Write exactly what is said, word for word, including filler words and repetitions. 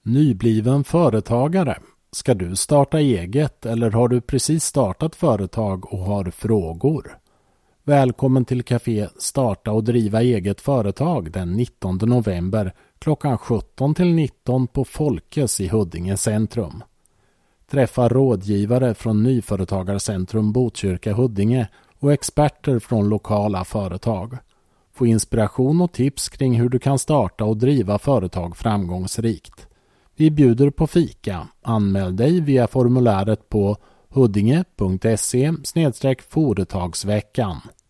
Nybliven företagare. Ska du starta eget eller har du precis startat företag och har frågor? Välkommen till Café Starta och driva eget företag den nittonde november klockan sjutton till nitton på Folkes i Huddinge centrum. Träffa rådgivare från Nyföretagarcentrum Botkyrka Huddinge och experter från lokala företag. Få inspiration och tips kring hur du kan starta och driva företag framgångsrikt. Vi bjuder på fika. Anmäl dig via formuläret på huddinge punkt se slash företagsveckan.